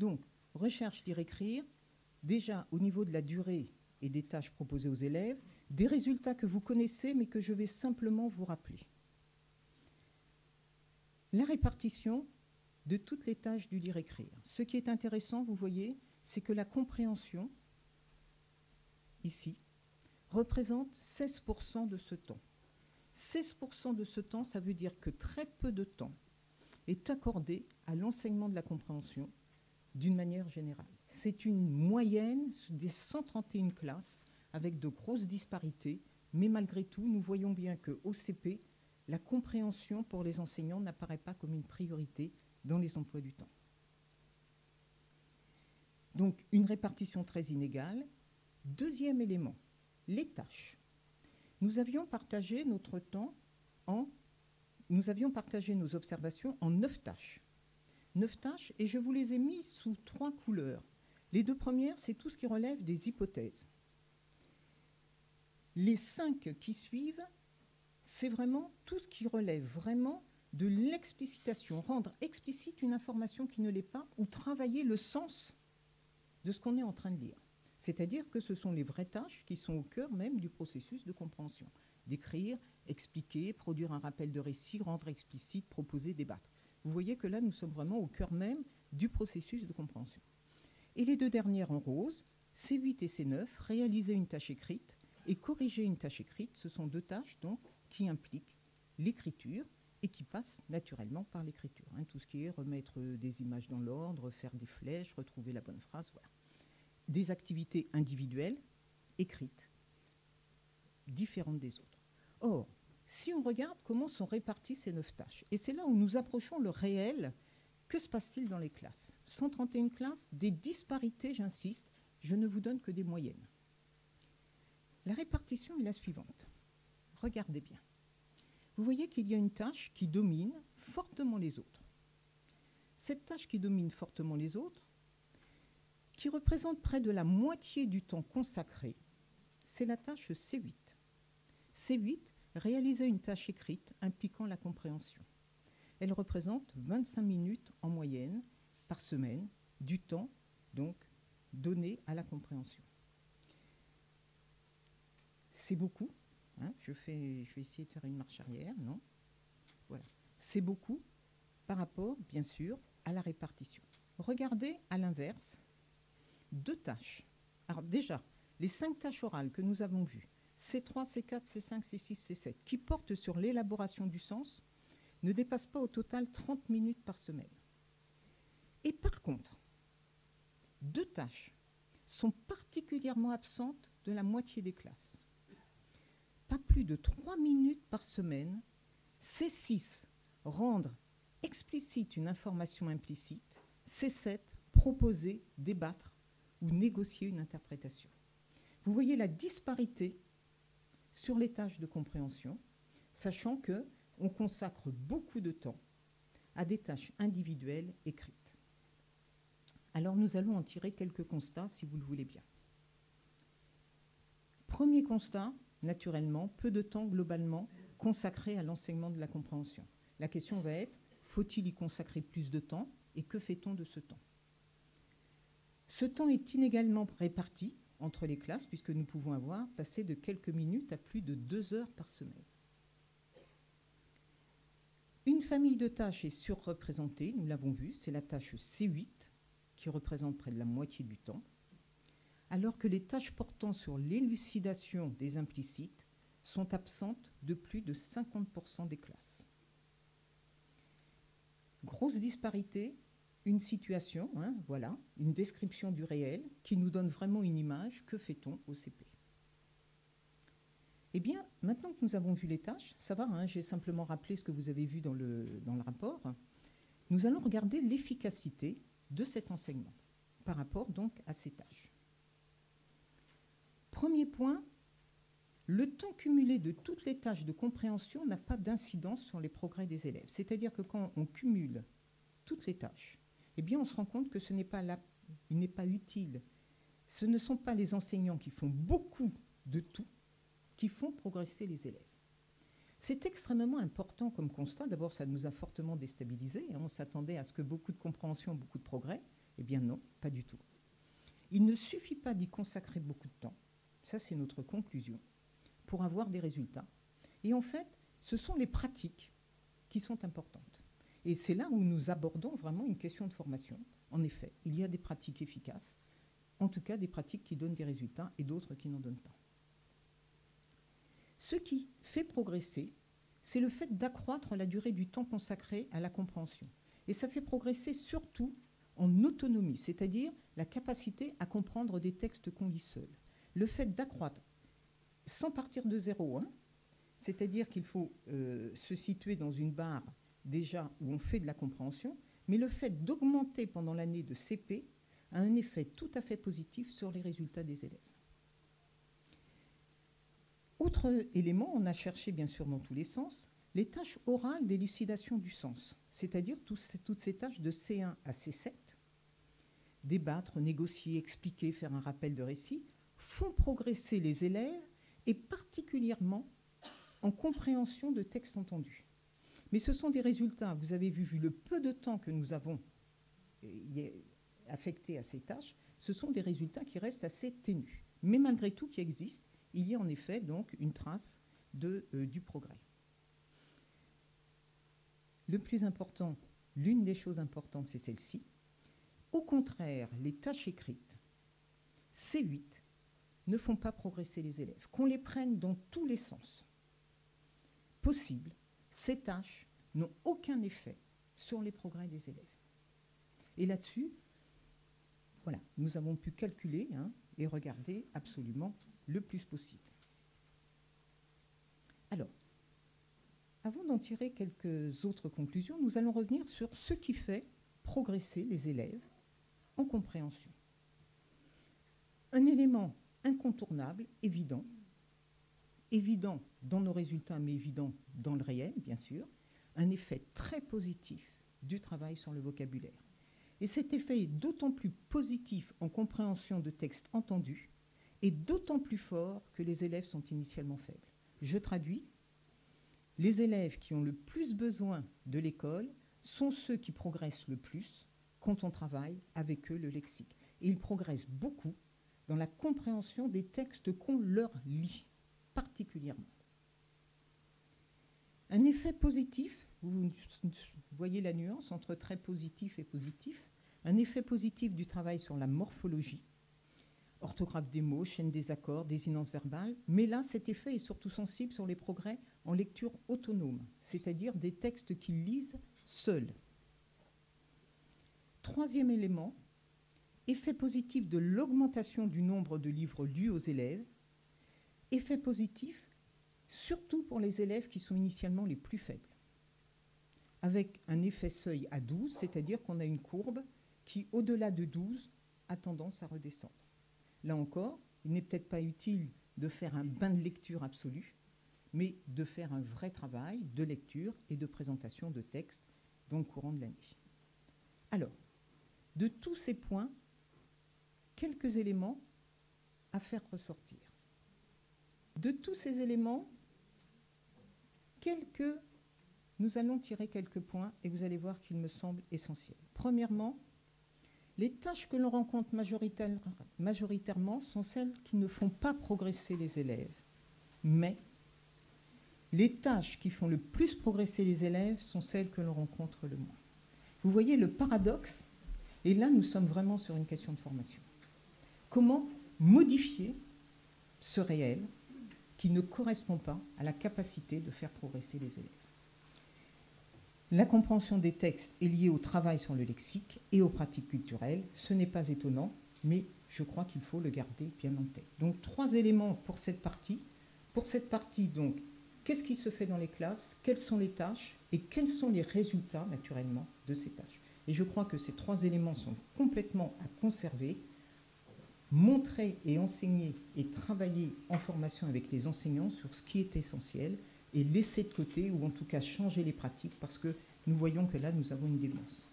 Donc, recherche, lire, écrire, déjà au niveau de la durée et des tâches proposées aux élèves, des résultats que vous connaissez mais que je vais simplement vous rappeler. La répartition de toutes les tâches du lire-écrire. Ce qui est intéressant, vous voyez, c'est que la compréhension, ici, représente 16% de ce temps. 16% de ce temps, ça veut dire que très peu de temps est accordé à l'enseignement de la compréhension d'une manière générale. C'est une moyenne des 131 classes avec de grosses disparités, mais malgré tout, nous voyons bien qu'au CP, la compréhension pour les enseignants n'apparaît pas comme une priorité dans les emplois du temps. Donc, une répartition très inégale. Deuxième élément, les tâches. Nous avions partagé notre temps nous avions partagé nos observations en 9 tâches. 9 tâches, et je vous les ai mises sous 3 couleurs. Les 2 premières, c'est tout ce qui relève des hypothèses. Les 5 qui suivent, c'est vraiment tout ce qui relève vraiment de l'explicitation, rendre explicite une information qui ne l'est pas, ou travailler le sens de ce qu'on est en train de lire. C'est-à-dire que ce sont les vraies tâches qui sont au cœur même du processus de compréhension. D'écrire, expliquer, produire un rappel de récit, rendre explicite, proposer, débattre. Vous voyez que là, nous sommes vraiment au cœur même du processus de compréhension. Et les 2 dernières en rose, C8 et C9, réaliser une tâche écrite et corriger une tâche écrite, ce sont 2 tâches donc qui impliquent l'écriture et qui passent naturellement par l'écriture. Tout ce qui est remettre des images dans l'ordre, faire des flèches, retrouver la bonne phrase, voilà. Des activités individuelles, écrites, différentes des autres. Or, si on regarde comment sont réparties ces 9 tâches, et c'est là où nous approchons le réel, que se passe-t-il dans les classes ? 131 classes, des disparités, j'insiste, je ne vous donne que des moyennes. La répartition est la suivante. Regardez bien. Vous voyez qu'il y a une tâche qui domine fortement les autres. Cette tâche qui domine fortement les autres, qui représente près de la moitié du temps consacré, c'est la tâche C8. C8, réaliser une tâche écrite impliquant la compréhension. Elle représente 25 minutes en moyenne par semaine du temps donc donné à la compréhension. C'est beaucoup. Je vais essayer de faire une marche arrière, non ? Voilà. C'est beaucoup par rapport, bien sûr, à la répartition. Regardez à l'inverse, 2 tâches. Alors déjà, les 5 tâches orales que nous avons vues, C3, C4, C5, C6, C7, qui portent sur l'élaboration du sens, ne dépassent pas au total 30 minutes par semaine. Et par contre, 2 tâches sont particulièrement absentes de la moitié des classes. Pas plus de 3 minutes par semaine. C6, rendre explicite une information implicite. C7, proposer, débattre ou négocier une interprétation. Vous voyez la disparité sur les tâches de compréhension, sachant qu'on consacre beaucoup de temps à des tâches individuelles écrites. Alors nous allons en tirer quelques constats, si vous le voulez bien. Premier constat, naturellement, peu de temps globalement consacré à l'enseignement de la compréhension. La question va être, faut-il y consacrer plus de temps et que fait-on de ce temps ? Ce temps est inégalement réparti entre les classes puisque nous pouvons avoir passé de quelques minutes à plus de 2 heures par semaine. Une famille de tâches est surreprésentée, nous l'avons vu, c'est la tâche C8 qui représente près de la moitié du temps, alors que les tâches portant sur l'élucidation des implicites sont absentes de plus de 50% des classes. Grosse disparité, une situation, voilà, une description du réel qui nous donne vraiment une image. Que fait-on au CP ? Eh bien, maintenant que nous avons vu les tâches, ça va, j'ai simplement rappelé ce que vous avez vu dans le rapport. Nous allons regarder l'efficacité de cet enseignement par rapport donc à ces tâches. Premier point, le temps cumulé de toutes les tâches de compréhension n'a pas d'incidence sur les progrès des élèves. C'est-à-dire que quand on cumule toutes les tâches, eh bien on se rend compte que ce n'est pas là, il n'est pas utile. Ce ne sont pas les enseignants qui font beaucoup de tout qui font progresser les élèves. C'est extrêmement important comme constat. D'abord, ça nous a fortement déstabilisés. On s'attendait à ce que beaucoup de compréhension, beaucoup de progrès. Eh bien non, pas du tout. Il ne suffit pas d'y consacrer beaucoup de temps, ça c'est notre conclusion, pour avoir des résultats. Et en fait, ce sont les pratiques qui sont importantes. Et c'est là où nous abordons vraiment une question de formation. En effet, il y a des pratiques efficaces, en tout cas des pratiques qui donnent des résultats et d'autres qui n'en donnent pas. Ce qui fait progresser, c'est le fait d'accroître la durée du temps consacré à la compréhension. Et ça fait progresser surtout en autonomie, c'est-à-dire la capacité à comprendre des textes qu'on lit seul. Le fait d'accroître sans partir de zéro, hein, c'est-à-dire qu'il faut se situer dans une barre déjà où on fait de la compréhension, mais le fait d'augmenter pendant l'année de CP a un effet tout à fait positif sur les résultats des élèves. Autre élément, on a cherché bien sûr dans tous les sens, les tâches orales d'élucidation du sens, c'est-à-dire toutes ces tâches de C1 à C7, débattre, négocier, expliquer, faire un rappel de récit, font progresser les élèves et particulièrement en compréhension de textes entendus. Mais ce sont des résultats, vous avez vu le peu de temps que nous avons affecté à ces tâches, ce sont des résultats qui restent assez ténus. Mais malgré tout, qui existent, il y a en effet donc une trace du progrès. Le plus important, l'une des choses importantes, c'est celle-ci. Au contraire, les tâches écrites, C8, ne font pas progresser les élèves. Qu'on les prenne dans tous les sens possibles, ces tâches n'ont aucun effet sur les progrès des élèves. Et là-dessus, voilà, nous avons pu calculer et regarder absolument le plus possible. Alors, avant d'en tirer quelques autres conclusions, nous allons revenir sur ce qui fait progresser les élèves en compréhension. Un élément incontournable, évident dans nos résultats, mais évident dans le réel, bien sûr, un effet très positif du travail sur le vocabulaire. Et cet effet est d'autant plus positif en compréhension de textes entendus et d'autant plus fort que les élèves sont initialement faibles. Je traduis, les élèves qui ont le plus besoin de l'école sont ceux qui progressent le plus quand on travaille avec eux le lexique. Et ils progressent beaucoup dans la compréhension des textes qu'on leur lit, particulièrement. Un effet positif, vous voyez la nuance entre très positif et positif, un effet positif du travail sur la morphologie, orthographe des mots, chaîne des accords, désinence verbale, mais là, cet effet est surtout sensible sur les progrès en lecture autonome, c'est-à-dire des textes qu'ils lisent seuls. Troisième élément, effet positif de l'augmentation du nombre de livres lus aux élèves, effet positif surtout pour les élèves qui sont initialement les plus faibles, avec un effet seuil à 12, c'est-à-dire qu'on a une courbe qui, au-delà de 12, a tendance à redescendre. Là encore, il n'est peut-être pas utile de faire un bain de lecture absolu, mais de faire un vrai travail de lecture et de présentation de textes dans le courant de l'année. Alors, de tous ces points, quelques éléments à faire ressortir. De tous ces éléments, nous allons tirer quelques points et vous allez voir qu'ils me semblent essentiels. Premièrement, les tâches que l'on rencontre majoritairement sont celles qui ne font pas progresser les élèves. Mais les tâches qui font le plus progresser les élèves sont celles que l'on rencontre le moins. Vous voyez le paradoxe, et là nous sommes vraiment sur une question de formation. Comment modifier ce réel qui ne correspond pas à la capacité de faire progresser les élèves? La compréhension des textes est liée au travail sur le lexique et aux pratiques culturelles. Ce n'est pas étonnant, mais je crois qu'il faut le garder bien en tête. Donc, 3 éléments pour cette partie. Pour cette partie, donc, qu'est-ce qui se fait dans les classes? Quelles sont les tâches? Et quels sont les résultats, naturellement, de ces tâches? Et je crois que ces 3 éléments sont complètement à conserver. Montrer et enseigner et travailler en formation avec les enseignants sur ce qui est essentiel et laisser de côté, ou en tout cas changer les pratiques, parce que nous voyons que là, nous avons une déviance.